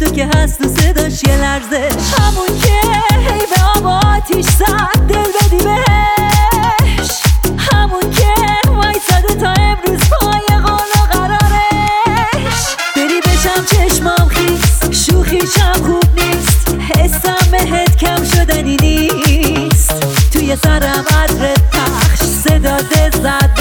تو که هست و صداش یه لرزه، همون که هی به آب آتیش زد دل بدی بهش، همون که وایساده تا امروز پای قول و قرارش. بری بشم چشمام خیس، شوخیشم خوب نیست، حسم بهت کم شدنی نیست. توی سرم عطرت پخش، صدات زد